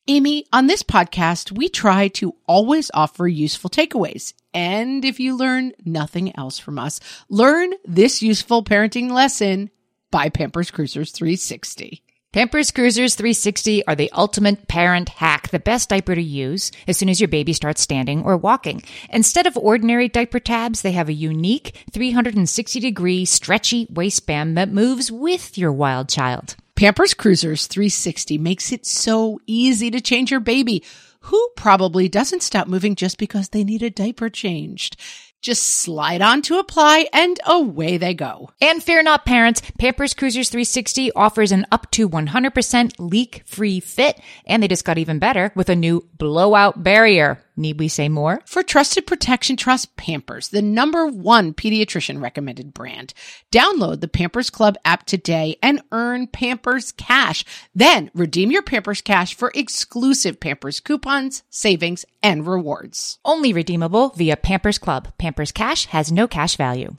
Amy, on this podcast, we try to always offer useful takeaways. And if you learn nothing else from us, learn this useful parenting lesson by Pampers Cruisers 360. Pampers Cruisers 360 are the ultimate parent hack, the best diaper to use as soon as your baby starts standing or walking. Instead of ordinary diaper tabs, they have a unique 360-degree stretchy waistband that moves with your wild child. Pampers Cruisers 360 makes it so easy to change your baby, who probably doesn't stop moving just because they need a diaper changed. Just slide on to apply and away they go. And fear not, parents, Pampers Cruisers 360 offers an up to 100% leak-free fit, and they just got even better with a new blowout barrier. Need we say more? For trusted protection, trust Pampers, the #1 pediatrician recommended brand. Download the Pampers Club app today and earn Pampers Cash. Then redeem your Pampers Cash for exclusive Pampers coupons, savings, and rewards. Only redeemable via Pampers Club. Pampers Cash has no cash value.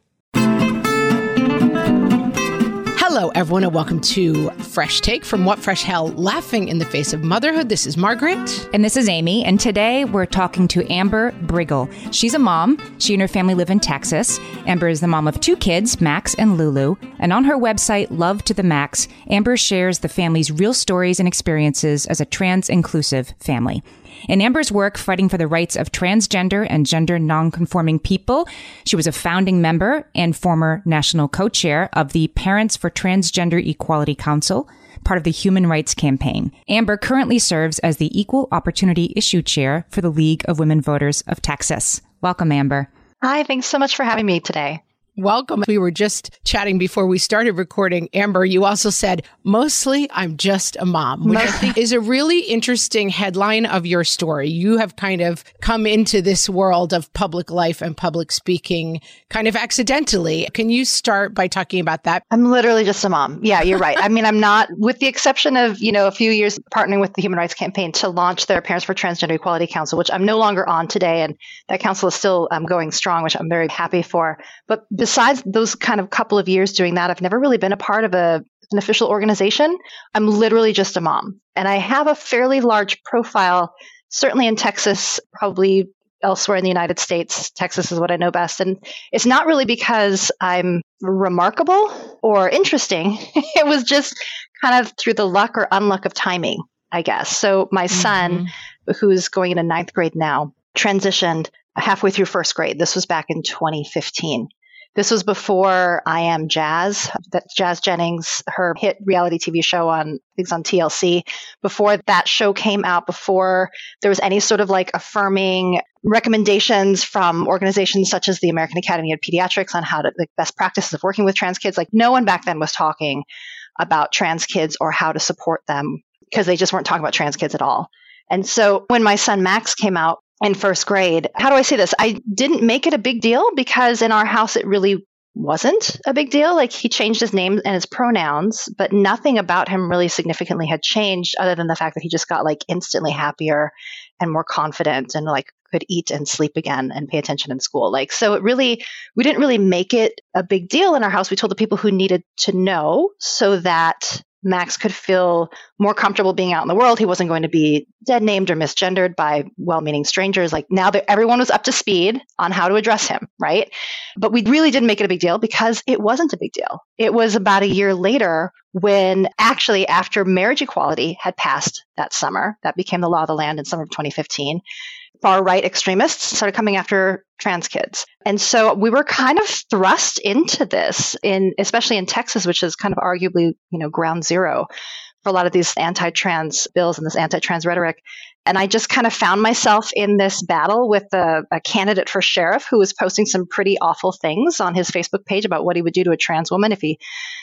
Hello, everyone, and welcome to Fresh Take from What Fresh Hell, laughing in the face of motherhood. This is Margaret. And this is Amy. And today we're talking to Amber Briggle. She's a mom. She and her family live in Texas. Amber is the mom of 2 kids, Max and Lulu. And on her website, Love to the Max, Amber shares the family's real stories and experiences as a trans-inclusive family. In Amber's work fighting for the rights of transgender and gender nonconforming people, she was a founding member and former national co-chair of the Parents for Transgender Equality Council, part of the Human Rights Campaign. Amber currently serves as the Equal Opportunity Issue Chair for the League of Women Voters of Texas. Welcome, Amber. Hi, thanks so much for having me today. Welcome. We were just chatting before we started recording. Amber, you also said, mostly I'm just a mom, which I think is a really interesting headline of your story. You have kind of come into this world of public life and public speaking kind of accidentally. Can you start by talking about that? I'm literally just a mom. Yeah, you're right. I mean, I'm not, with the exception of, a few years partnering with the Human Rights Campaign to launch their Parents for Transgender Equality Council, which I'm no longer on today. And that council is still going strong, which I'm very happy for. But besides those kind of couple of years doing that, I've never really been a part of an official organization. I'm literally just a mom. And I have a fairly large profile, certainly in Texas, probably elsewhere in the United States. Texas is what I know best. And it's not really because I'm remarkable or interesting. It was just kind of through the luck or unluck of timing, I guess. So my son, who's going into 9th grade now, transitioned halfway through 1st grade. This was back in 2015. This was before I Am Jazz, that's Jazz Jennings, her hit reality TV show on TLC. Before that show came out, before there was any sort of like affirming recommendations from organizations such as the American Academy of Pediatrics on how to, like, best practices of working with trans kids. Like, no one back then was talking about trans kids or how to support them because they just weren't talking about trans kids at all. And so when my son Max came out in 1st grade, how do I say this? I didn't make it a big deal because in our house, it really wasn't a big deal. Like, he changed his name and his pronouns, but nothing about him really significantly had changed other than the fact that he just got like instantly happier and more confident and like could eat and sleep again and pay attention in school. Like, so we didn't really make it a big deal in our house. We told the people who needed to know so that Max could feel more comfortable being out in the world. He wasn't going to be dead named or misgendered by well-meaning strangers. Like, now that everyone was up to speed on how to address him, right? But we really didn't make it a big deal because it wasn't a big deal. It was about a year later when actually after marriage equality had passed that summer, that became the law of the land in summer of 2015, far-right extremists started coming after trans kids. And so we were kind of thrust into this, especially in Texas, which is kind of arguably, ground zero for a lot of these anti-trans bills and this anti-trans rhetoric. And I just kind of found myself in this battle with a candidate for sheriff who was posting some pretty awful things on his Facebook page about what he would do to a trans woman if he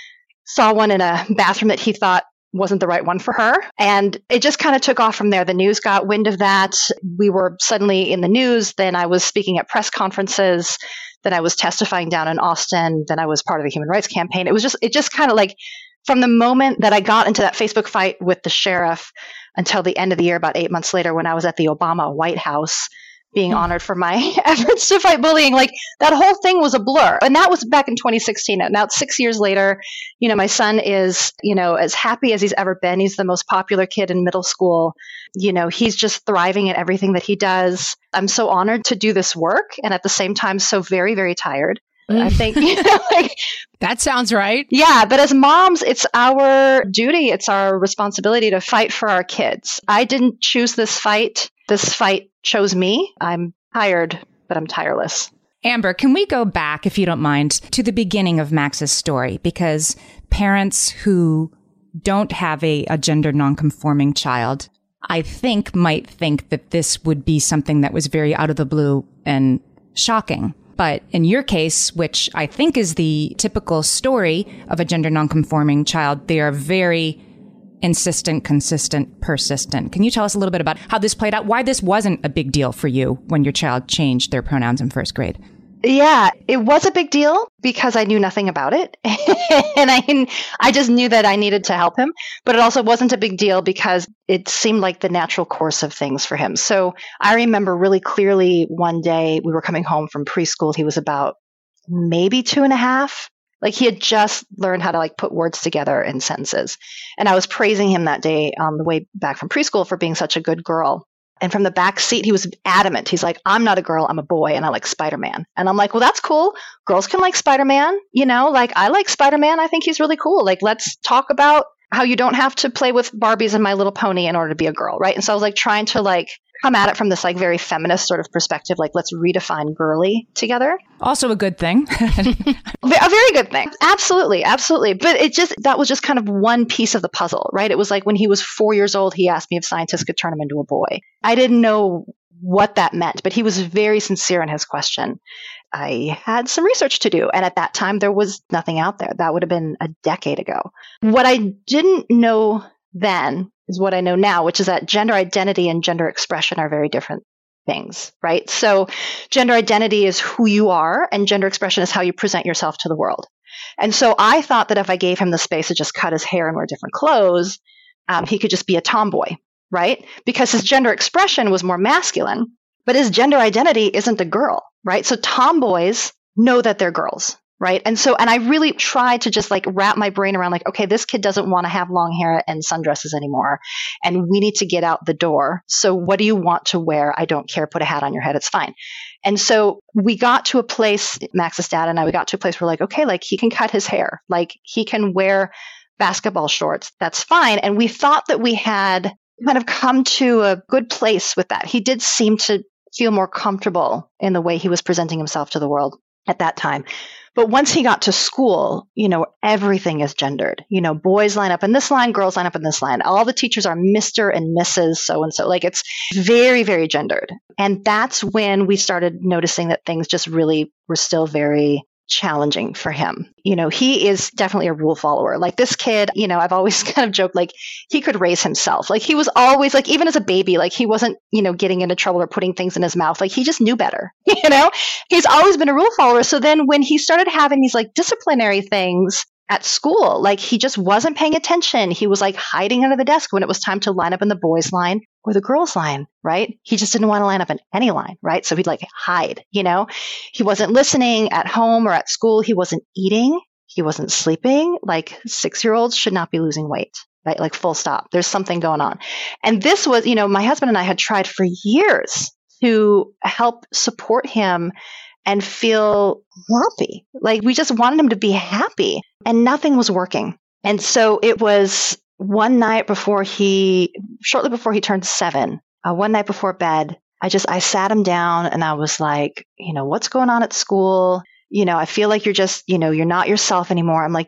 saw one in a bathroom that he thought wasn't the right one for her. And it just kind of took off from there. The news got wind of that. We were suddenly in the news. Then I was speaking at press conferences. Then I was testifying down in Austin. Then I was part of the Human Rights Campaign. It just kind of like, from the moment that I got into that Facebook fight with the sheriff until the end of the year, about 8 months later, when I was at the Obama White House, being honored for my efforts to fight bullying. Like that whole thing was a blur. And that was back in 2016. Now it's 6 years later. My son is, as happy as he's ever been. He's the most popular kid in middle school. He's just thriving at everything that he does. I'm so honored to do this work. And at the same time, so very, very tired. I think, that sounds right. Yeah. But as moms, it's our duty. It's our responsibility to fight for our kids. I didn't choose this fight. This fight chose me. I'm tired, but I'm tireless. Amber, can we go back, if you don't mind, to the beginning of Max's story? Because parents who don't have a gender nonconforming child, I think, might think that this would be something that was very out of the blue and shocking. But in your case, which I think is the typical story of a gender nonconforming child, they are very insistent, consistent, persistent. Can you tell us a little bit about how this played out? Why this wasn't a big deal for you when your child changed their pronouns in first grade? Yeah, it was a big deal because I knew nothing about it. And I just knew that I needed to help him. But it also wasn't a big deal because it seemed like the natural course of things for him. So I remember really clearly one day we were coming home from preschool. He was about maybe 2.5. Like he had just learned how to put words together in sentences. And I was praising him that day on the way back from preschool for being such a good girl. And from the back seat, he was adamant. He's like, I'm not a girl, I'm a boy, and I like Spider-Man. And I'm like, well, that's cool. Girls can like Spider-Man. I like Spider-Man. I think he's really cool. Let's talk about how you don't have to play with Barbies and My Little Pony in order to be a girl, right? And so I was trying to come at it from this very feminist sort of perspective, let's redefine girly together. Also a good thing. A very good thing. Absolutely. Absolutely. But that was just kind of one piece of the puzzle, right? It was when he was 4 years old, he asked me if scientists could turn him into a boy. I didn't know what that meant, but he was very sincere in his question. I had some research to do. And at that time, there was nothing out there. That would have been a decade ago. What I didn't know then is what I know now, which is that gender identity and gender expression are very different things, right? So gender identity is who you are and gender expression is how you present yourself to the world. And so I thought that if I gave him the space to just cut his hair and wear different clothes, he could just be a tomboy, right? Because his gender expression was more masculine, but his gender identity isn't a girl, right? So tomboys know that they're girls. Right. And I really tried to just wrap my brain around okay, this kid doesn't want to have long hair and sundresses anymore. And we need to get out the door. So what do you want to wear? I don't care. Put a hat on your head. It's fine. And so we got to a place, Max's dad and I, we got to a place where okay, he can cut his hair. He can wear basketball shorts. That's fine. And we thought that we had kind of come to a good place with that. He did seem to feel more comfortable in the way he was presenting himself to the world at that time. But once he got to school, everything is gendered. Boys line up in this line, girls line up in this line. All the teachers are Mr. and Mrs. So-and-so. It's very, very gendered. And that's when we started noticing that things just really were still very challenging for him. He is definitely a rule follower. This kid, I've always kind of joked, he could raise himself. He was always even as a baby, he wasn't, getting into trouble or putting things in his mouth. He just knew better, He's always been a rule follower. So then when he started having these disciplinary things at school, he just wasn't paying attention. He was hiding under the desk when it was time to line up in the boys' line or the girls' line, right? He just didn't want to line up in any line, right? So he'd hide, He wasn't listening at home or at school. He wasn't eating. He wasn't sleeping. 6-year-olds should not be losing weight, right? Full stop. There's something going on. And this was, my husband and I had tried for years to help support him and feel happy. We just wanted him to be happy and nothing was working. And so it was one night shortly before he turned 7, one night before bed, I sat him down and I was what's going on at school? I feel like you're just, you're not yourself anymore. I'm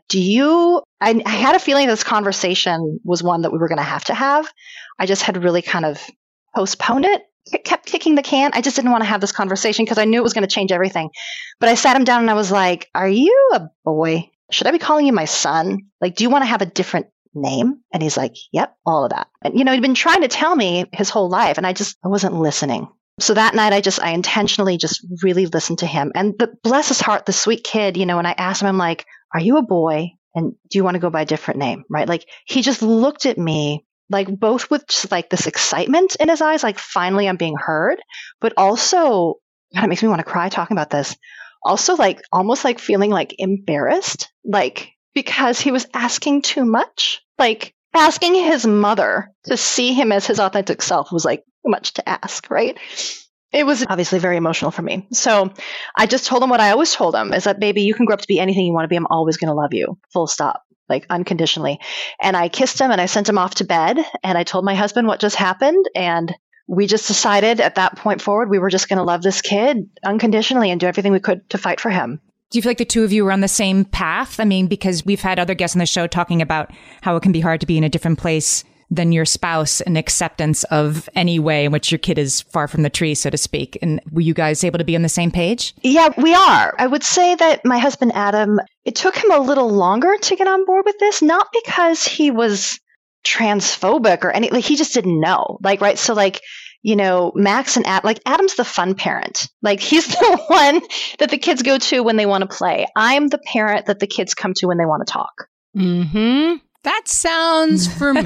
I had a feeling this conversation was one that we were going to have. I just had really kind of postponed it. Kept kicking the can. I just didn't want to have this conversation because I knew it was going to change everything. But I sat him down and I was like, are you a boy? Should I be calling you my son? Do you want to have a different name? And he's like, yep, all of that. And, he'd been trying to tell me his whole life and I wasn't listening. So that night I intentionally just really listened to him. And bless his heart, the sweet kid, and I asked him, I'm like, are you a boy? And do you want to go by a different name? Right? He just looked at me like both with just like this excitement in his eyes, like finally I'm being heard, but also, God, it makes me want to cry talking about this. Also, like almost like feeling like embarrassed, like because he was asking too much. Like asking his mother to see him as his authentic self was like too much to ask, right? It was obviously very emotional for me. So I just told him what I always told him is that, baby, you can grow up to be anything you want to be. I'm always going to love you. Full stop. Like unconditionally. And I kissed him and I sent him off to bed. And I told my husband what just happened. And we just decided at that point forward, we were just going to love this kid unconditionally and do everything we could to fight for him. Do you feel like the two of you were on the same path? I mean, because we've had other guests on the show talking about how it can be hard to be in a different place than your spouse and acceptance of any way in which your kid is far from the tree, so to speak. And were you guys able to be on the same page? Yeah, we are. I would say that my husband, Adam, it took him a little longer to get on board with this, not because he was transphobic or any, like he just didn't know. Like, right. So like, you know, Max and Adam, like Adam's the fun parent. Like he's the one that the kids go to when they want to play. I'm the parent that the kids come to when they want to talk. Mm-hmm. That sounds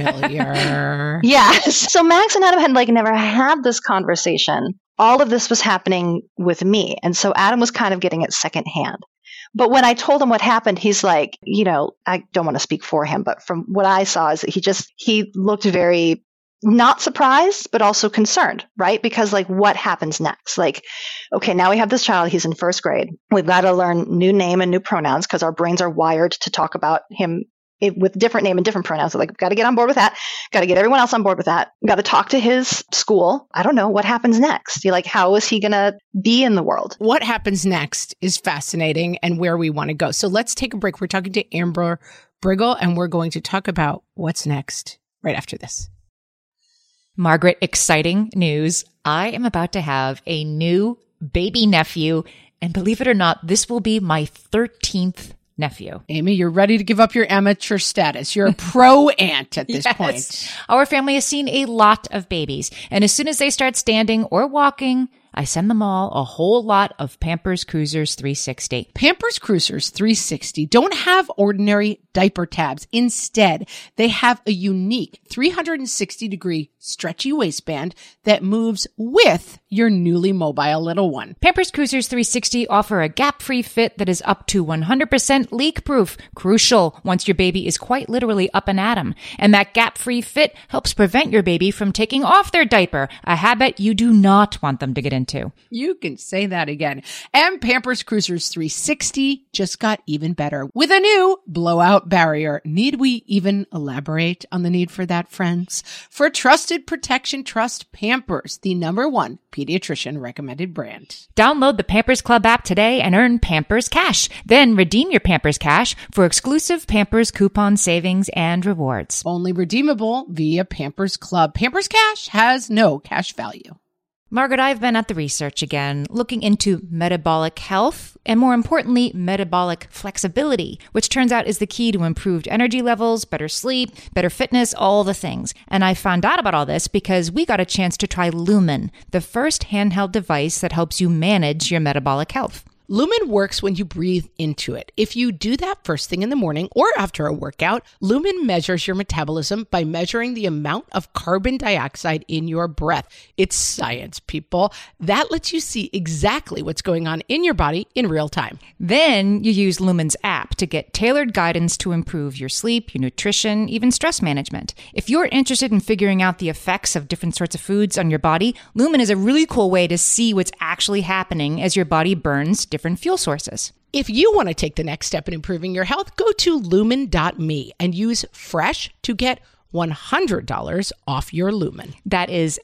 familiar. Yes. So Max and Adam had like never had this conversation. All of this was happening with me. And so Adam was kind of getting it secondhand. But when I told him what happened, he's like, you know, I don't want to speak for him, but from what I saw is that he looked very not surprised, but also concerned, right? Because like, what happens next? Like, okay, now we have this child. He's in first grade. We've got to learn new name and new pronouns because our brains are wired to talk about him with different name and different pronouns. So like, got to get on board with that. Got to get everyone else on board with that. Got to talk to his school. I don't know what happens next. You're like, how is he going to be in the world? What happens next is fascinating and where we want to go. So let's take a break. We're talking to Amber Briggle, and we're going to talk about what's next right after this. Margaret, exciting news. I am about to have a new baby nephew. And believe it or not, this will be my 13th nephew. Amy, you're ready to give up your amateur status. You're a pro aunt at this point. Our family has seen a lot of babies. And as soon as they start standing or walking, I send them all a whole lot of Pampers Cruisers 360. Pampers Cruisers 360 don't have ordinary diaper tabs. Instead, they have a unique 360-degree stretchy waistband that moves with your newly mobile little one. Pampers Cruisers 360 offer a gap-free fit that is up to 100% leak-proof. Crucial once your baby is quite literally up and at 'em. And that gap-free fit helps prevent your baby from taking off their diaper, a habit you do not want them to get into. You can say that again. And Pampers Cruisers 360 just got even better with a new blowout barrier. Need we even elaborate on the need for that, friends? For trusted protection, trust Pampers, the #1 pediatrician recommended brand. Download the Pampers Club app today and earn Pampers Cash. Then redeem your Pampers Cash for exclusive Pampers coupon savings and rewards. Only redeemable via Pampers Club. Pampers Cash has no cash value. Margaret, I've been at the research again, looking into metabolic health and, more importantly, metabolic flexibility, which turns out is the key to improved energy levels, better sleep, better fitness, all the things. And I found out about all this because we got a chance to try Lumen, the first handheld device that helps you manage your metabolic health. Lumen works when you breathe into it. If you do that first thing in the morning or after a workout, Lumen measures your metabolism by measuring the amount of carbon dioxide in your breath. It's science, people. That lets you see exactly what's going on in your body in real time. Then you use Lumen's app to get tailored guidance to improve your sleep, your nutrition, even stress management. If you're interested in figuring out the effects of different sorts of foods on your body, Lumen is a really cool way to see what's actually happening as your body burns different fuel sources. If you want to take the next step in improving your health, go to lumen.me and use FRESH to get $100 off your Lumen. That is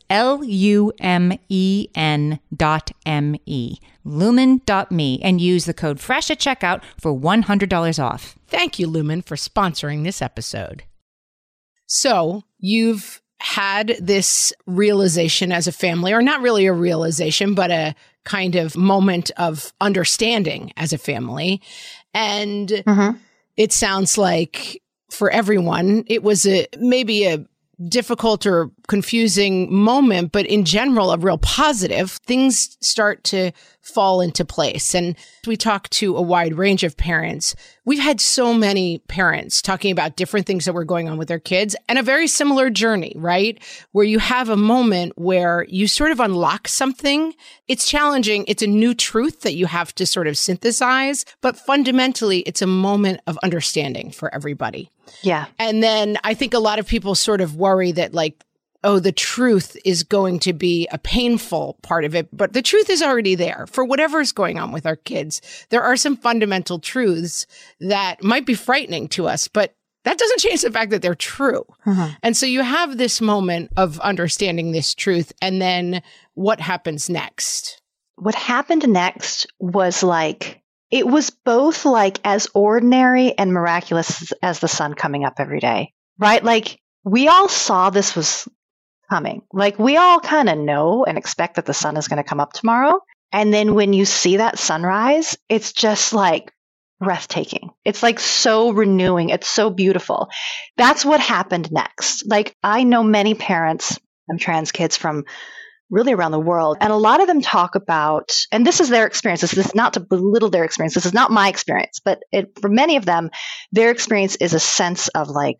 LUMEN.ME. Lumen.me, and use the code FRESH at checkout for $100 off. Thank you, Lumen, for sponsoring this episode. So you've had this realization as a family, or not really a realization, but a kind of moment of understanding as a family. And it sounds like for everyone, it was maybe a difficult or confusing moment, but in general, a real positive, things start to fall into place. And we talk to a wide range of parents. We've had so many parents talking about different things that were going on with their kids and a very similar journey, right? Where you have a moment where you sort of unlock something. It's challenging. It's a new truth that you have to sort of synthesize, but fundamentally, it's a moment of understanding for everybody. Yeah. And then I think a lot of people sort of worry that like, oh, the truth is going to be a painful part of it. But the truth is already there for whatever is going on with our kids. There are some fundamental truths that might be frightening to us, but that doesn't change the fact that they're true. Mm-hmm. And so you have this moment of understanding this truth. And then what happens next? What happened next was like, it was both like as ordinary and miraculous as the sun coming up every day, right? Like we all saw this was coming. Like we all kind of know and expect that the sun is going to come up tomorrow. And then when you see that sunrise, it's just like breathtaking. It's like so renewing. It's so beautiful. That's what happened next. Like I know many parents of trans kids from really around the world. And a lot of them talk about, and this is their experience. This is not to belittle their experience. This is not my experience, but for many of them, their experience is a sense of like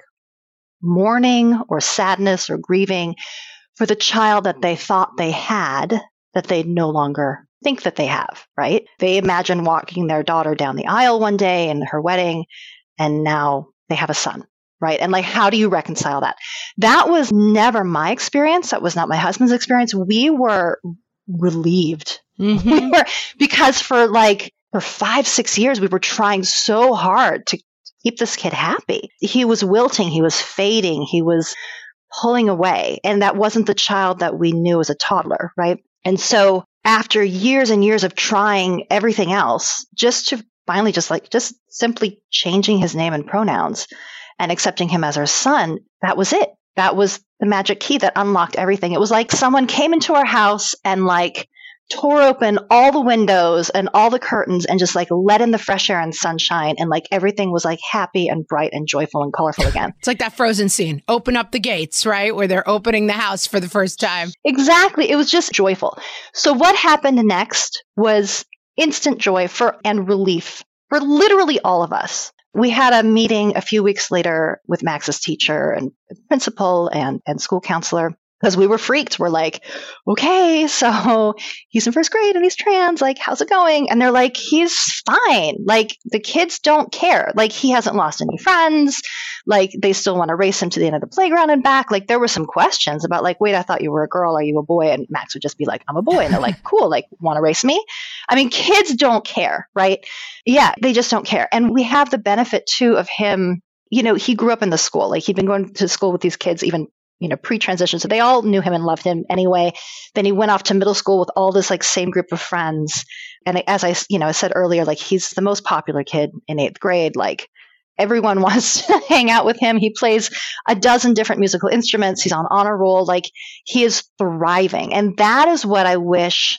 mourning or sadness or grieving for the child that they thought they had that they no longer think that they have, right? They imagine walking their daughter down the aisle one day in her wedding, and now they have a son. Right. And like, how do you reconcile that? That was never my experience. That was not my husband's experience. We were relieved. Mm-hmm. Because for 5-6 years, we were trying so hard to keep this kid happy. He was wilting. He was fading. He was pulling away. And that wasn't the child that we knew as a toddler. Right. And so after years and years of trying everything else, just to finally just simply changing his name and pronouns, and accepting him as our son, that was it. That was the magic key that unlocked everything. It was like someone came into our house and like tore open all the windows and all the curtains and just like let in the fresh air and sunshine. And like everything was like happy and bright and joyful and colorful again. It's like that Frozen scene, open up the gates, right? Where they're opening the house for the first time. Exactly. It was just joyful. So what happened next was instant joy and relief for literally all of us. We had a meeting a few weeks later with Max's teacher and principal and school counselor because we were freaked. We're like, okay, so he's in first grade and he's trans. Like, how's it going? And they're like, he's fine. Like, the kids don't care. Like, he hasn't lost any friends. Like, they still want to race him to the end of the playground and back. Like, there were some questions about like, wait, I thought you were a girl. Are you a boy? And Max would just be like, I'm a boy. And they're like, cool. Like, want to race me? I mean, kids don't care, right? Yeah, they just don't care. And we have the benefit too of him, he grew up in the school. Like, he'd been going to school with these kids even pre-transition. So they all knew him and loved him anyway. Then he went off to middle school with all this like same group of friends. And as I said earlier, like he's the most popular kid in 8th grade. Like everyone wants to hang out with him. He plays a dozen different musical instruments. He's on honor roll. Like he is thriving. And that is what I wish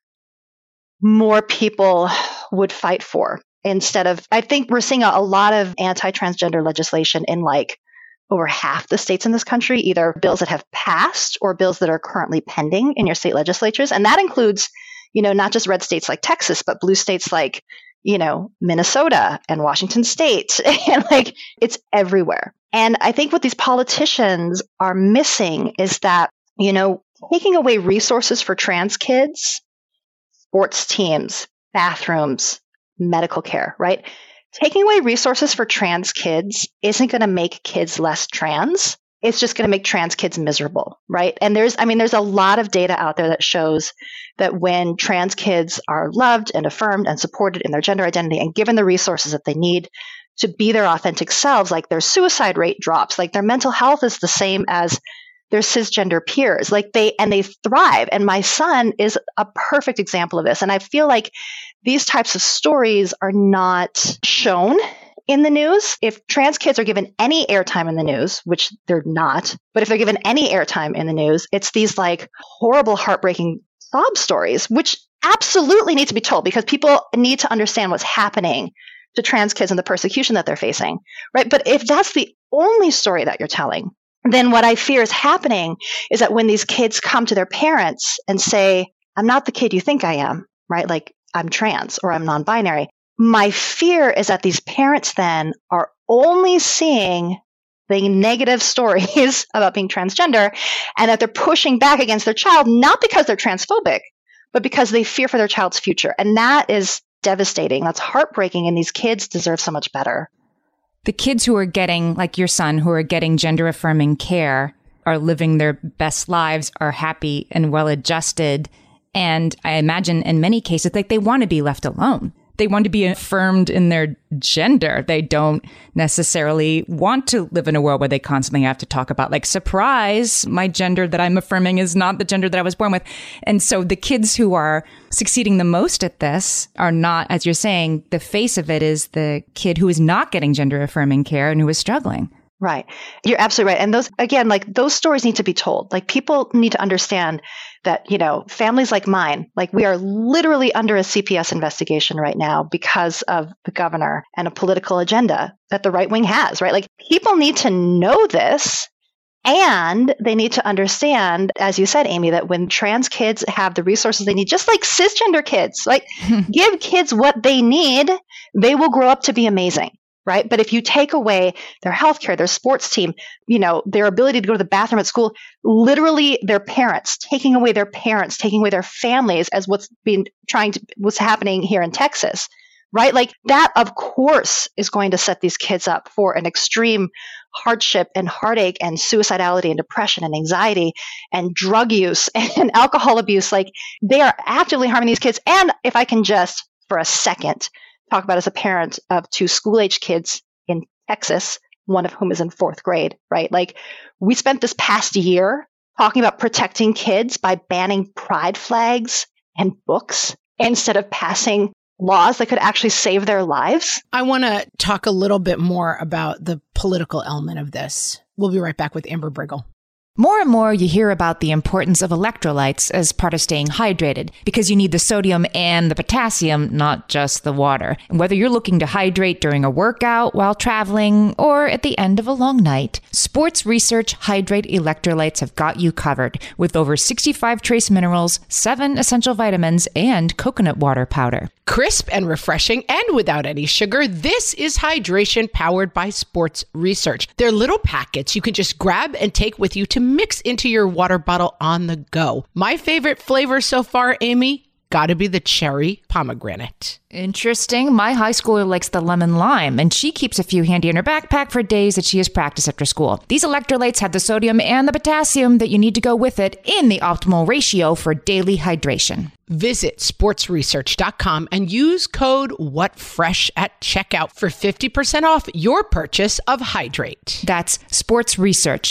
more people would fight for instead of, I think we're seeing a lot of anti-transgender legislation in like over half the states in this country, either bills that have passed or bills that are currently pending in your state legislatures. And that includes, not just red states like Texas, but blue states like, Minnesota and Washington State. And like, it's everywhere. And I think what these politicians are missing is that, taking away resources for trans kids, sports teams, bathrooms, medical care, right? Taking away resources for trans kids isn't going to make kids less trans. It's just going to make trans kids miserable, right? And there's a lot of data out there that shows that when trans kids are loved and affirmed and supported in their gender identity and given the resources that they need to be their authentic selves, like their suicide rate drops, like their mental health is the same as their cisgender peers, like they thrive. And my son is a perfect example of this. And I feel like these types of stories are not shown in the news. If trans kids are given any airtime in the news, which they're not, but if they're given any airtime in the news, it's these like horrible, heartbreaking sob stories, which absolutely need to be told because people need to understand what's happening to trans kids and the persecution that they're facing, right? But if that's the only story that you're telling, then what I fear is happening is that when these kids come to their parents and say, I'm not the kid you think I am, right? Like I'm trans or I'm non-binary. My fear is that these parents then are only seeing the negative stories about being transgender and that they're pushing back against their child, not because they're transphobic, but because they fear for their child's future. And that is devastating. That's heartbreaking. And these kids deserve so much better. The kids who are getting, like your son, who are getting gender affirming care are living their best lives, are happy and well adjusted. And I imagine in many cases, like they want to be left alone. They want to be affirmed in their gender. They don't necessarily want to live in a world where they constantly have to talk about, like, surprise, my gender that I'm affirming is not the gender that I was born with. And so the kids who are succeeding the most at this are not, as you're saying, the face of it is the kid who is not getting gender affirming care and who is struggling. Right. You're absolutely right. And those, again, like those stories need to be told. Like people need to understand that, you know, families like mine, like we are literally under a CPS investigation right now because of the governor and a political agenda that the right wing has, right? Like people need to know this and they need to understand, as you said, Amy, that when trans kids have the resources they need, just like cisgender kids, like give kids what they need, they will grow up to be amazing. Right. But if you take away their healthcare, their sports team, you know, their ability to go to the bathroom at school, literally their parents, taking away their families as what's happening here in Texas. Right. Like that, of course, is going to set these kids up for an extreme hardship and heartache and suicidality and depression and anxiety and drug use and alcohol abuse. Like they are actively harming these kids. And if I can just for a second talk about as a parent of 2 school-age kids in Texas, one of whom is in 4th grade, right? Like we spent this past year talking about protecting kids by banning pride flags and books instead of passing laws that could actually save their lives. I want to talk a little bit more about the political element of this. We'll be right back with Amber Briggle. More and more, you hear about the importance of electrolytes as part of staying hydrated because you need the sodium and the potassium, not just the water. And whether you're looking to hydrate during a workout, while traveling, or at the end of a long night, Sports Research Hydrate Electrolytes have got you covered with over 65 trace minerals, 7 essential vitamins, and coconut water powder. Crisp and refreshing and without any sugar, this is hydration powered by Sports Research. They're little packets you can just grab and take with you to mix into your water bottle on the go. My favorite flavor so far, Amy, gotta be the cherry pomegranate. Interesting. My high schooler likes the lemon lime, and she keeps a few handy in her backpack for days that she has practice after school. These electrolytes have the sodium and the potassium that you need to go with it in the optimal ratio for daily hydration. Visit sportsresearch.com and use code WhatFresh at checkout for 50% off your purchase of Hydrate. That's Sports Research,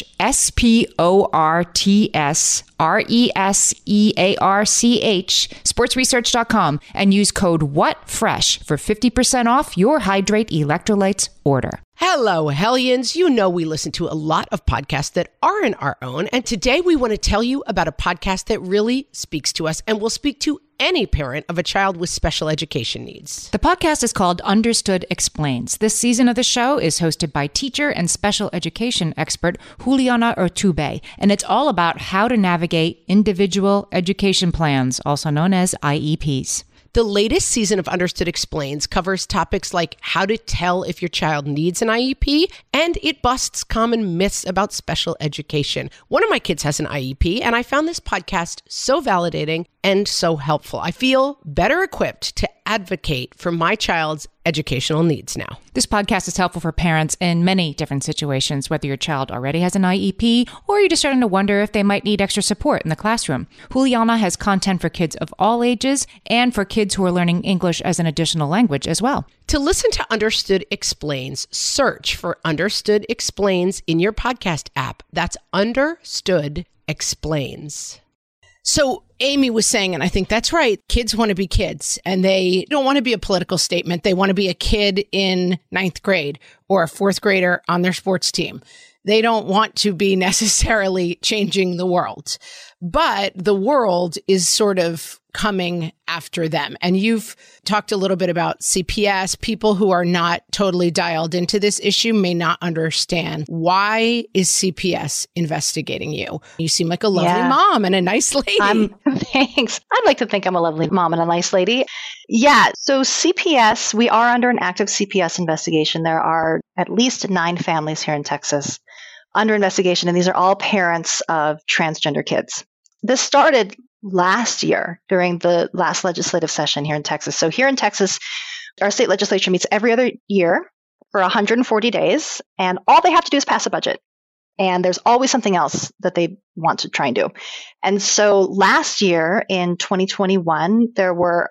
SportsResearch, sportsresearch.com, and use code WhatFresh for 50% off your Hydrate electrolytes order. Hello, Hellions. You know we listen to a lot of podcasts that aren't our own, and today we want to tell you about a podcast that really speaks to us and will speak to any parent of a child with special education needs. The podcast is called Understood Explains. This season of the show is hosted by teacher and special education expert Juliana Urtubey, and it's all about how to navigate individual education plans, also known as IEPs. The latest season of Understood Explains covers topics like how to tell if your child needs an IEP, and it busts common myths about special education. One of my kids has an IEP, and I found this podcast so validating and so helpful. I feel better equipped to advocate for my child's educational needs now. This podcast is helpful for parents in many different situations, whether your child already has an IEP or you're just starting to wonder if they might need extra support in the classroom. Juliana has content for kids of all ages and for kids who are learning English as an additional language as well. To listen to Understood Explains, search for Understood Explains in your podcast app. That's Understood Explains. So Amy was saying, and I think that's right, kids want to be kids and they don't want to be a political statement. They want to be a kid in 9th grade or a 4th grader on their sports team. They don't want to be necessarily changing the world, but the world is sort of coming after them. And you've talked a little bit about CPS. People who are not totally dialed into this issue may not understand, why is CPS investigating you? You seem like a lovely mom and a nice lady. Thanks. I'd like to think I'm a lovely mom and a nice lady. Yeah. So CPS, we are under an active CPS investigation. There are at least 9 families here in Texas under investigation, and these are all parents of transgender kids. This started last year during the last legislative session here in Texas. So here in Texas, our state legislature meets every other year for 140 days, and all they have to do is pass a budget. And there's always something else that they want to try and do. And so last year in 2021, there were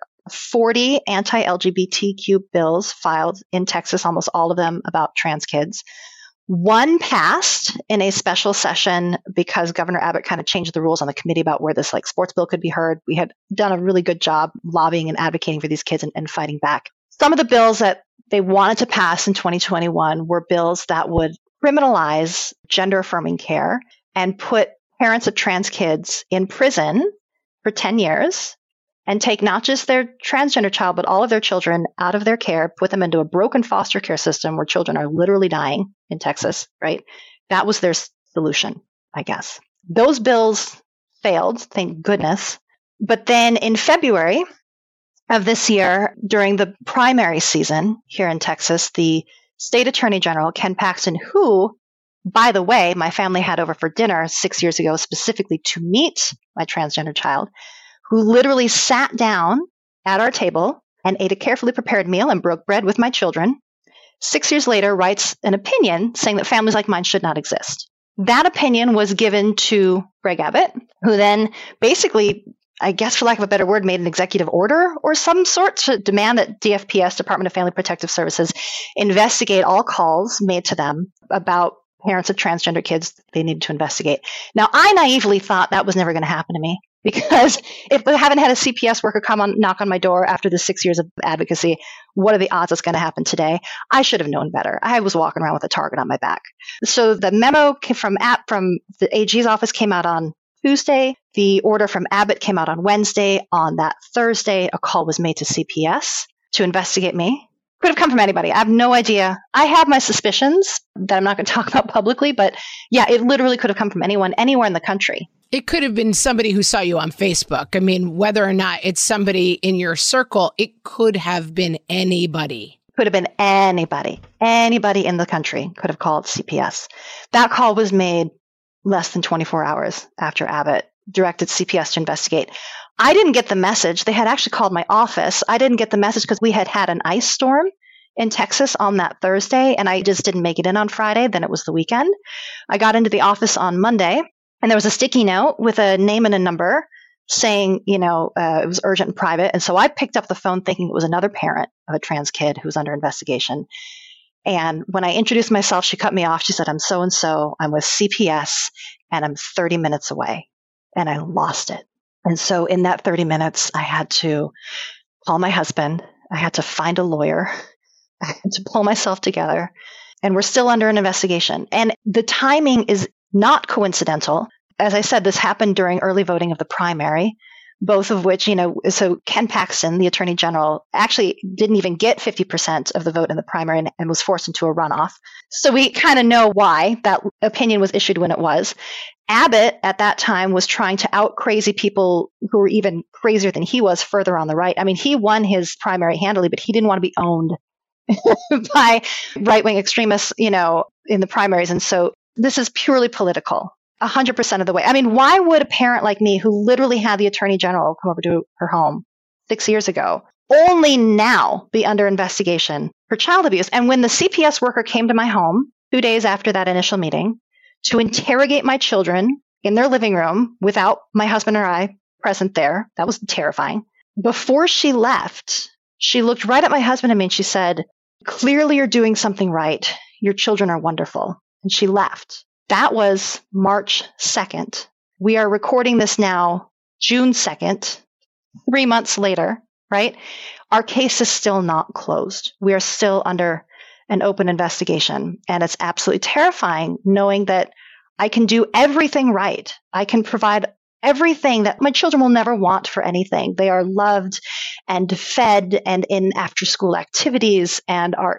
40 anti-LGBTQ bills filed in Texas, almost all of them about trans kids. One passed in a special session because Governor Abbott kind of changed the rules on the committee about where this sports bill could be heard. We had done a really good job lobbying and advocating for these kids and fighting back. Some of the bills that they wanted to pass in 2021 were bills that would criminalize gender affirming care and put parents of trans kids in prison for 10 years and take not just their transgender child, but all of their children out of their care, put them into a broken foster care system where children are literally dying in Texas, right? That was their solution, I guess. Those bills failed, thank goodness. But then in February of this year, during the primary season here in Texas, the state attorney general, Ken Paxton, who, by the way, my family had over for dinner 6 years ago, specifically to meet my transgender child, who literally sat down at our table and ate a carefully prepared meal and broke bread with my children, 6 years later writes an opinion saying that families like mine should not exist. That opinion was given to Greg Abbott, who then basically, I guess for lack of a better word, made an executive order or some sort to demand that DFPS, Department of Family Protective Services, investigate all calls made to them about parents of transgender kids they needed to investigate. Now, I naively thought that was never going to happen to me, because if I haven't had a CPS worker knock on my door after the 6 years of advocacy, what are the odds it's going to happen today? I should have known better. I was walking around with a target on my back. So the memo from the AG's office came out on Tuesday. The order from Abbott came out on Wednesday. On that Thursday, a call was made to CPS to investigate me. Could have come from anybody. I have no idea. I have my suspicions that I'm not going to talk about publicly, but yeah, it literally could have come from anyone, anywhere in the country. It could have been somebody who saw you on Facebook. I mean, whether or not it's somebody in your circle, it could have been anybody. Could have been anybody. Anybody in the country could have called CPS. That call was made less than 24 hours after Abbott directed CPS to investigate. I didn't get the message. They had actually called my office. I didn't get the message because we had an ice storm in Texas on that Thursday, and I just didn't make it in on Friday. Then it was the weekend. I got into the office on Monday, and there was a sticky note with a name and a number saying, it was urgent and private. And so I picked up the phone thinking it was another parent of a trans kid who was under investigation. And when I introduced myself, she cut me off. She said, "I'm so-and-so. I'm with CPS, and I'm 30 minutes away." And I lost it. And so in that 30 minutes, I had to call my husband. I had to find a lawyer. I had to pull myself together. And we're still under an investigation. And the timing is not coincidental. As I said, this happened during early voting of the primary, both of which, so Ken Paxton, the attorney general, actually didn't even get 50% of the vote in the primary and was forced into a runoff. So we kind of know why that opinion was issued when it was. Abbott at that time was trying to out crazy people who were even crazier than he was further on the right. I mean, he won his primary handily, but he didn't want to be owned by right-wing extremists, in the primaries. And so this is purely political, 100% of the way. I mean, why would a parent like me, who literally had the attorney general come over to her home 6 years ago, only now be under investigation for child abuse? And when the CPS worker came to my home 2 days after that initial meeting to interrogate my children in their living room without my husband or I present there, that was terrifying. Before she left, she looked right at my husband and me and she said, "Clearly you're doing something right. Your children are wonderful." And she left. That was March 2nd. We are recording this now, June 2nd, 3 months later, right? Our case is still not closed. We are still under an open investigation. And it's absolutely terrifying knowing that I can do everything right. I can provide everything that my children will never want for anything. They are loved and fed and in after school activities and are,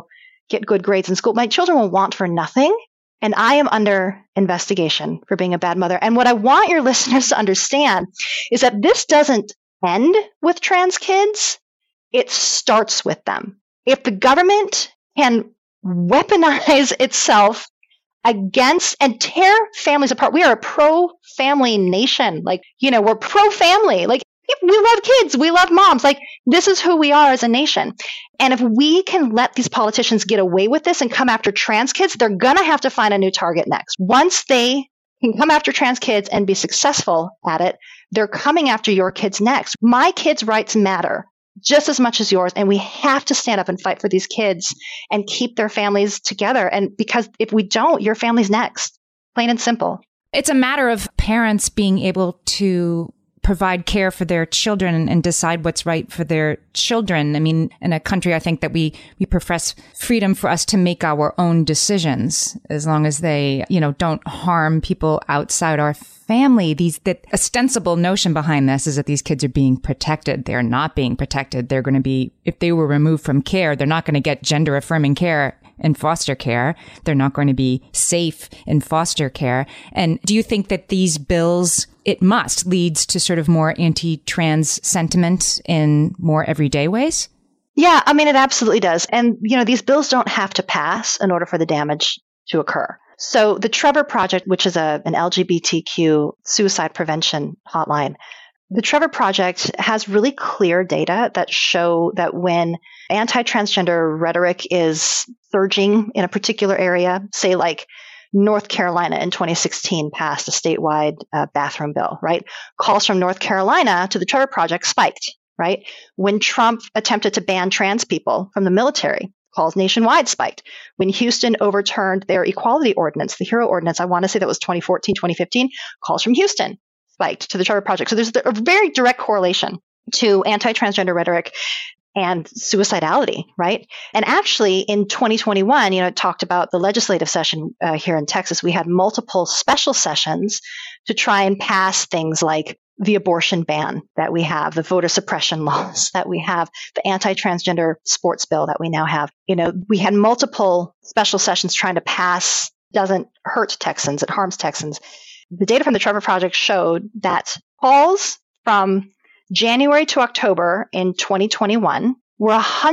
get good grades in school. My children will want for nothing. And I am under investigation for being a bad mother. And what I want your listeners to understand is that this doesn't end with trans kids. It starts with them. If the government can weaponize itself against and tear families apart, we are a pro-family nation. We're pro-family. We love kids. We love moms. This is who we are as a nation. And if we can let these politicians get away with this and come after trans kids, they're going to have to find a new target next. Once they can come after trans kids and be successful at it, they're coming after your kids next. My kids' rights matter just as much as yours. And we have to stand up and fight for these kids and keep their families together. And because if we don't, your family's next, plain and simple. It's a matter of parents being able to provide care for their children and decide what's right for their children. I mean, in a country, I think that we profess freedom for us to make our own decisions as long as they, don't harm people outside our family. The ostensible notion behind this is that these kids are being protected. They're not being protected. They're going to be, if they were removed from care, they're not going to get gender affirming care in foster care. They're not going to be safe in foster care. And do you think that these bills, it must, leads to sort of more anti-trans sentiment in more everyday ways? Yeah, I mean, it absolutely does. And, these bills don't have to pass in order for the damage to occur. So the Trevor Project, which is an LGBTQ suicide prevention hotline, the Trevor Project has really clear data that show that when anti-transgender rhetoric is surging in a particular area, say like North Carolina in 2016 passed a statewide bathroom bill, right? Calls from North Carolina to the Trevor Project spiked, right? When Trump attempted to ban trans people from the military, calls nationwide spiked. When Houston overturned their equality ordinance, the HERO ordinance, I want to say that was 2014, 2015, calls from Houston spiked to the Trevor Project. So there's a very direct correlation to anti-transgender rhetoric and suicidality, right? And actually in 2021, it talked about the legislative session here in Texas. We had multiple special sessions to try and pass things like the abortion ban that we have, the voter suppression laws that we have, the anti-transgender sports bill that we now have. We had multiple special sessions trying to pass, doesn't hurt Texans, it harms Texans. The data from the Trevor Project showed that calls from January to October in 2021 were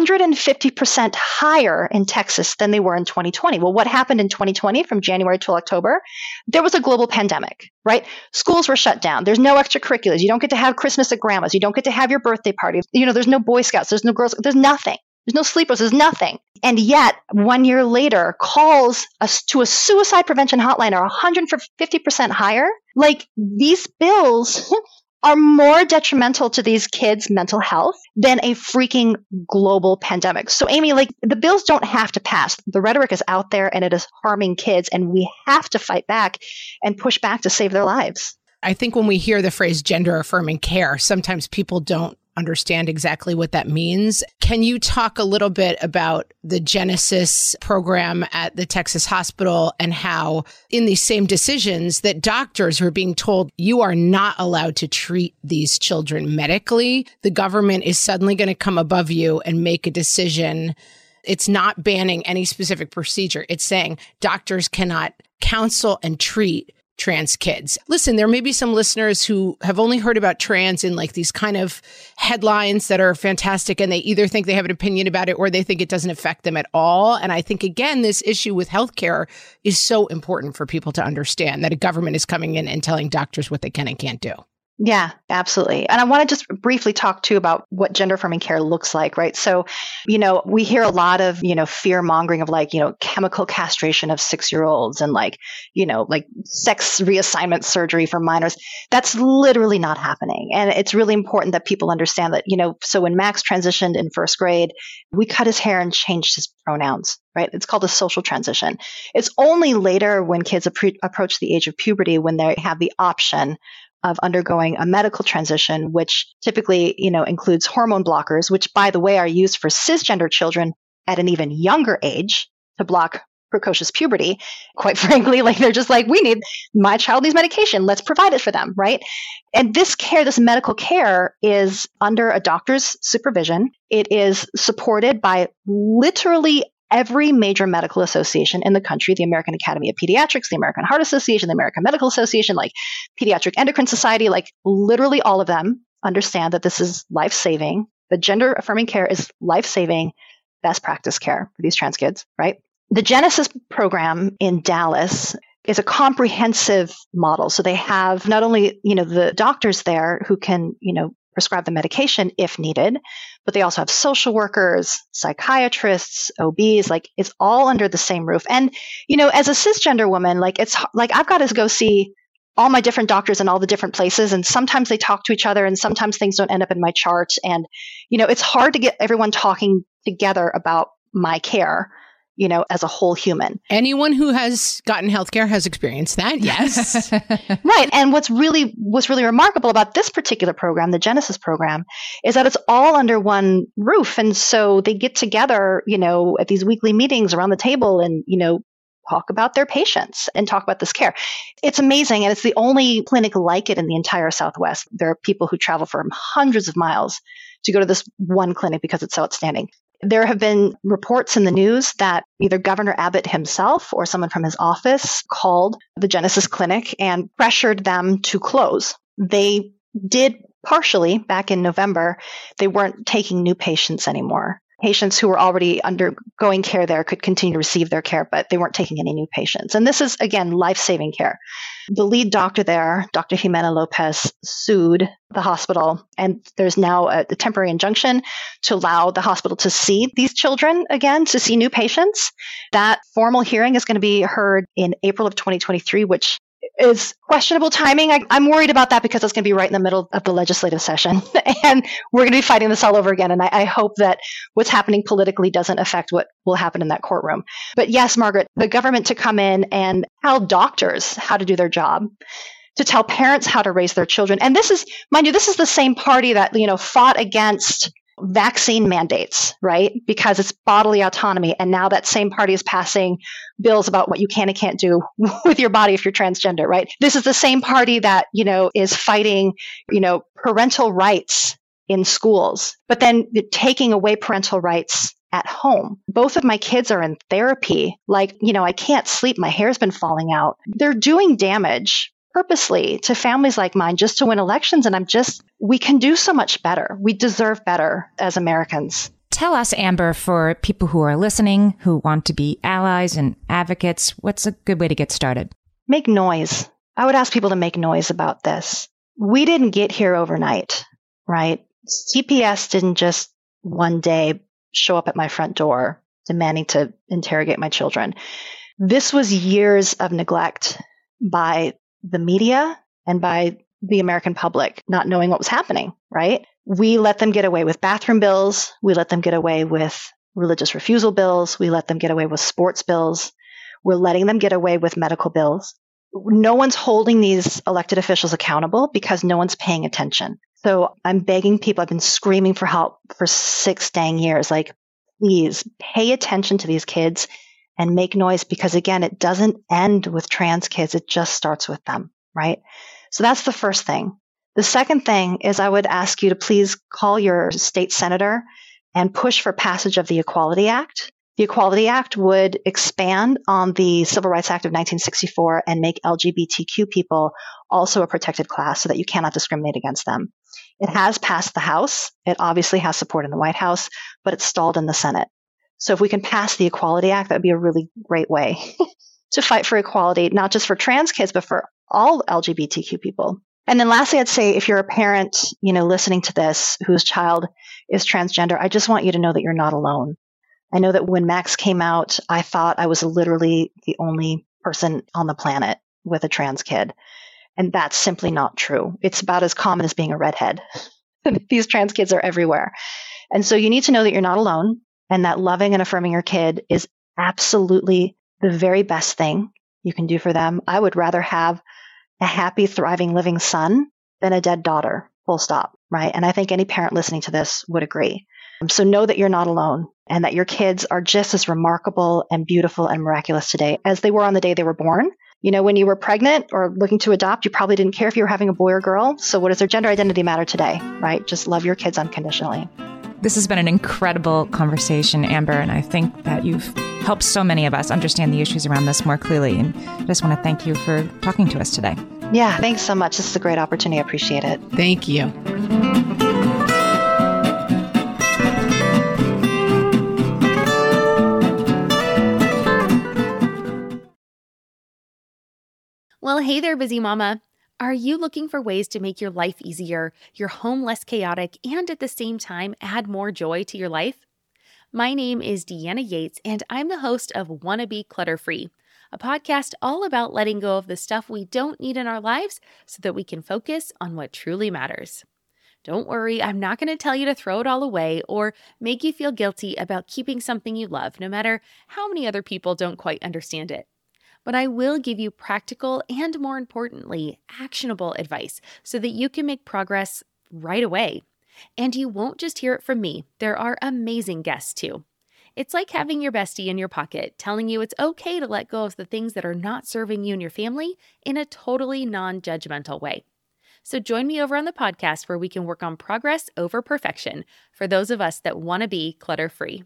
150% higher in Texas than they were in 2020. Well, what happened in 2020 from January to October? There was a global pandemic, right? Schools were shut down. There's no extracurriculars. You don't get to have Christmas at grandma's. You don't get to have your birthday party. There's no Boy Scouts. There's no Girls. There's nothing. There's no sleepovers. There's nothing. And yet, 1 year later, calls to a suicide prevention hotline are 150% higher. These bills are more detrimental to these kids' mental health than a freaking global pandemic. So, Amy, the bills don't have to pass. The rhetoric is out there and it is harming kids, and we have to fight back and push back to save their lives. I think when we hear the phrase gender affirming care, sometimes people don't understand exactly what that means. Can you talk a little bit about the Genesis program at the Texas hospital and how in these same decisions that doctors were being told you are not allowed to treat these children medically, the government is suddenly going to come above you and make a decision. It's not banning any specific procedure. It's saying doctors cannot counsel and treat trans kids. Listen, there may be some listeners who have only heard about trans in these kind of headlines that are fantastic, and they either think they have an opinion about it or they think it doesn't affect them at all. And I think, again, this issue with healthcare is so important for people to understand that a government is coming in and telling doctors what they can and can't do. Yeah, absolutely. And I want to just briefly talk too about what gender affirming care looks like, right? So, we hear a lot of, fear mongering of chemical castration of 6-year-olds and sex reassignment surgery for minors. That's literally not happening. And it's really important that people understand that, so when Max transitioned in first grade, we cut his hair and changed his pronouns, right? It's called a social transition. It's only later when kids approach the age of puberty when they have the option of undergoing a medical transition, which typically, includes hormone blockers, which, by the way, are used for cisgender children at an even younger age to block precocious puberty. Quite frankly, like they're just like, my child needs medication. Let's provide it for them, right? And this medical care is under a doctor's supervision. It is supported by literally every major medical association in the country, the American Academy of Pediatrics, the American Heart Association, the American Medical Association, like Pediatric Endocrine Society, like literally all of them understand that this is life-saving. The gender affirming care is life-saving, best practice care for these trans kids, right? The Genesis program in Dallas is a comprehensive model. So they have not only, the doctors there who can, prescribe the medication if needed, but they also have social workers, psychiatrists, OBs, like it's all under the same roof. And, as a cisgender woman, like it's like I've got to go see all my different doctors in all the different places. And sometimes they talk to each other and sometimes things don't end up in my chart. And, it's hard to get everyone talking together about my care, as a whole human. Anyone who has gotten healthcare has experienced that. Yes. Right. And what's really remarkable about this particular program, the Genesis program, is that it's all under one roof. And so they get together, at these weekly meetings around the table and, talk about their patients and talk about this care. It's amazing. And it's the only clinic like it in the entire Southwest. There are people who travel from hundreds of miles to go to this one clinic because it's so outstanding. There have been reports in the news that either Governor Abbott himself or someone from his office called the Genesis Clinic and pressured them to close. They did partially back in November. They weren't taking new patients anymore. Patients who were already undergoing care there could continue to receive their care, but they weren't taking any new patients. And this is, again, life-saving care. The lead doctor there, Dr. Jimena Lopez, sued the hospital, and there's now a temporary injunction to allow the hospital to see these children again, to see new patients. That formal hearing is going to be heard in April of 2023, which is questionable timing. I'm worried about that because it's going to be right in the middle of the legislative session. And we're going to be fighting this all over again. And I hope that what's happening politically doesn't affect what will happen in that courtroom. But yes, Margaret, the government to come in and tell doctors how to do their job, to tell parents how to raise their children. And this is, mind you, this is the same party that, fought against vaccine mandates, right? Because it's bodily autonomy. And now that same party is passing bills about what you can and can't do with your body if you're transgender, right? This is the same party that, is fighting, parental rights in schools, but then taking away parental rights at home. Both of my kids are in therapy. Like, I can't sleep. My hair's been falling out. They're doing damage purposely to families like mine just to win elections. And we can do so much better. We deserve better as Americans. Tell us, Amber, for people who are listening, who want to be allies and advocates, what's a good way to get started? Make noise. I would ask people to make noise about this. We didn't get here overnight, right? CPS didn't just one day show up at my front door demanding to interrogate my children. This was years of neglect by the media and by the American public not knowing what was happening, right? We let them get away with bathroom bills. We let them get away with religious refusal bills. We let them get away with sports bills. We're letting them get away with medical bills. No one's holding these elected officials accountable because no one's paying attention. So I'm begging people, I've been screaming for help for 6 dang years, like, please pay attention to these kids and make noise because, again, it doesn't end with trans kids. It just starts with them, right? So that's the first thing. The second thing is I would ask you to please call your state senator and push for passage of the Equality Act. The Equality Act would expand on the Civil Rights Act of 1964 and make LGBTQ people also a protected class so that you cannot discriminate against them. It has passed the House. It obviously has support in the White House, but it's stalled in the Senate. So if we can pass the Equality Act, that would be a really great way to fight for equality, not just for trans kids, but for all LGBTQ people. And then lastly, I'd say if you're a parent, listening to this whose child is transgender, I just want you to know that you're not alone. I know that when Max came out, I thought I was literally the only person on the planet with a trans kid. And that's simply not true. It's about as common as being a redhead. These trans kids are everywhere. And so you need to know that you're not alone. And that loving and affirming your kid is absolutely the very best thing you can do for them. I would rather have a happy, thriving, living son than a dead daughter, full stop, right? And I think any parent listening to this would agree. So know that you're not alone and that your kids are just as remarkable and beautiful and miraculous today as they were on the day they were born. When you were pregnant or looking to adopt, you probably didn't care if you were having a boy or girl. So what does their gender identity matter today, right? Just love your kids unconditionally. This has been an incredible conversation, Amber, and I think that you've helped so many of us understand the issues around this more clearly. And I just want to thank you for talking to us today. Yeah, thanks so much. This is a great opportunity. I appreciate it. Thank you. Well, hey there, busy mama. Are you looking for ways to make your life easier, your home less chaotic, and at the same time add more joy to your life? My name is Deanna Yates, and I'm the host of Wanna Be Clutter Free, a podcast all about letting go of the stuff we don't need in our lives so that we can focus on what truly matters. Don't worry, I'm not going to tell you to throw it all away or make you feel guilty about keeping something you love, no matter how many other people don't quite understand it. But I will give you practical and, more importantly, actionable advice so that you can make progress right away. And you won't just hear it from me. There are amazing guests too. It's like having your bestie in your pocket telling you it's okay to let go of the things that are not serving you and your family in a totally non-judgmental way. So join me over on the podcast where we can work on progress over perfection for those of us that want to be clutter-free.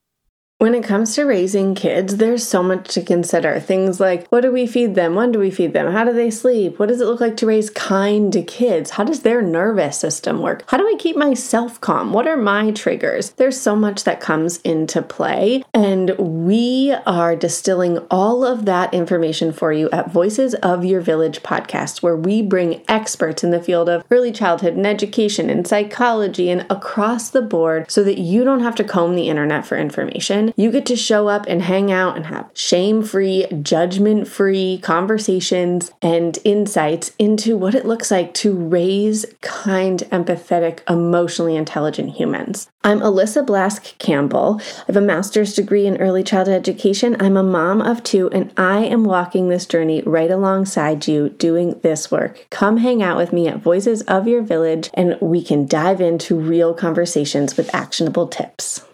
When it comes to raising kids, there's so much to consider. Things like, what do we feed them? When do we feed them? How do they sleep? What does it look like to raise kind kids? How does their nervous system work? How do I keep myself calm? What are my triggers? There's so much that comes into play, and we are distilling all of that information for you at Voices of Your Village podcast, where we bring experts in the field of early childhood and education and psychology and across the board so that you don't have to comb the internet for information. You get to show up and hang out and have shame-free, judgment-free conversations and insights into what it looks like to raise kind, empathetic, emotionally intelligent humans. I'm Alyssa Blask Campbell. I have a master's degree in early childhood education. I'm a mom of 2, and I am walking this journey right alongside you doing this work. Come hang out with me at Voices of Your Village, and we can dive into real conversations with actionable tips.